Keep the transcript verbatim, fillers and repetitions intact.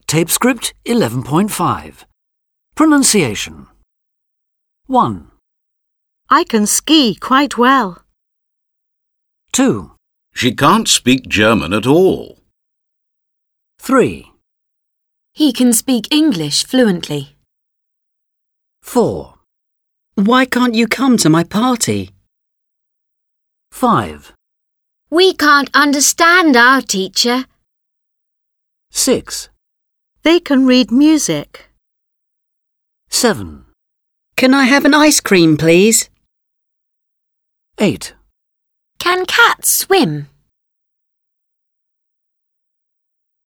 Tape script eleven point five. Pronunciation. one. I can ski quite well. two. She can't speak German at all. three. He can speak English fluently. four. Why can't you come to my party? five. We can't understand our teacher. six. They can read music. seven. Can I have an ice cream, please? eight. Can cats swim?